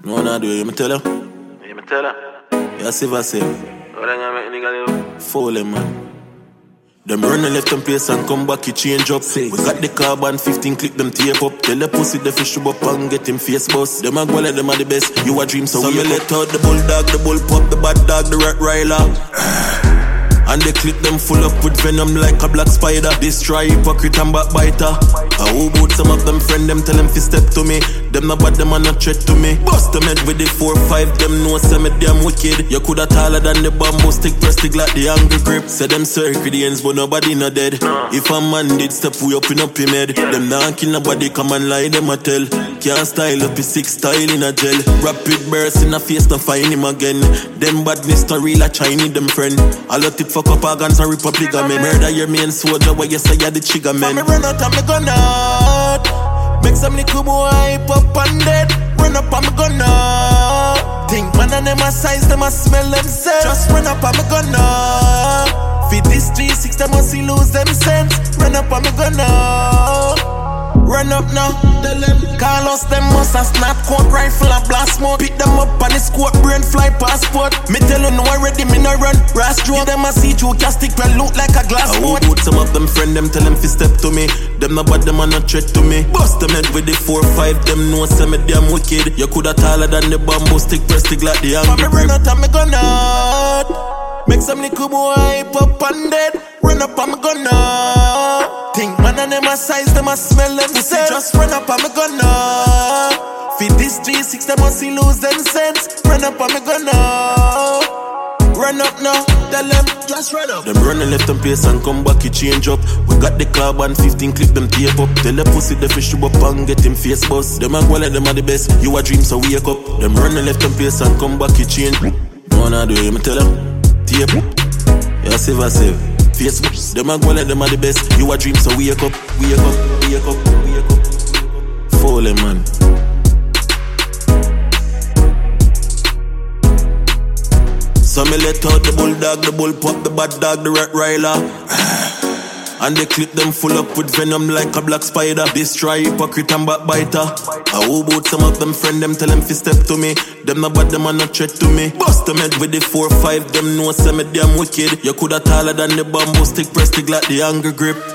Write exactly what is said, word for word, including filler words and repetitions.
No one do it, you me tell her. You me tell her. Yeah, save her save. What are you making nigga live? Fool them, man. Them run and left them place and come back, you change up. Six. We got the carbon fifteen, click them tape up. Tell the pussy the fish up and get him face bust. Them a go like them are the best, you a dream so, so we let out the bulldog, the bull pup, the bad dog, the rat riler. And they clip them full up with venom like a black spider. Destroy hypocrite and backbiter. I hope about some of them friend them tell them fi step to me. Them not bad, them are not threat to me. Bust them head with the four five, them know say me damn wicked. You coulda taller than the bamboo stick, press stick like the angry grip. Say them circuits, but nobody not dead. If a man did step, we up in up him head. Them not kill nobody, come and lie, them a tell. Can't style up his six style in a gel. Rapid burst in a face, not find him again. Them badness to real a Chinese, them friend. A lot tip fuck up organs and rip up ligament. Murder your main soldier, where you say you're the trigger man. Me run out and me gun out. Make some little boy hype up and dead. Run up and me gun out. Think man and them a size, them a smell themselves. Just run up and me gun out. Feed this three six, them must lose them sense. Run up and me gun out. Run up now, tell them Carlos, them must have snap coat rifle and blast smoke. Pick them up on the squad, brain fly passport. Me tell you no already, me no run Rast joke. Them a see through castic well look like a glass boat. I would some of them friend them, tell them fi step to me. Them no bad, them a not threat to me. Bust them head with the four five, them know say me damn wicked. You coulda taller than the bamboo stick, press stick like the angry. Me run out and me gun out. Make some little boy hype up and dead. Run up and me gun out. Think man and them a size, them a smell themselves. Just run up and me gun out. Feed this three six, them must lose them sense. Run up and me gun out. Run up now, tell them, just run up. Them run and left them place and come back, you change up. We got the carbon fifteen, clip them tape up. Tell the pussy the fish up and get him face bust. Them a go like them are the best, you a dream so wake up. Them run and left them place and come back, you change. No one do it, me tell them. Tape, yeah, save or save. Facebook, them a go like them are the best. You a dream, so wake up, wake up, wake up, wake up. Fool them, man. So me let out the bulldog, the bull pup, the bad dog, the rat riler. And they clip them full up with venom like a black spider. Destroy hypocrite and backbiter. I hope about some of them friend them, tell them fi step to me. Them not bad, them a not threat to me. Bust them head with the four five, them know say me damn wicked. You coulda taller than the bamboo stick, press stick like the angry grip.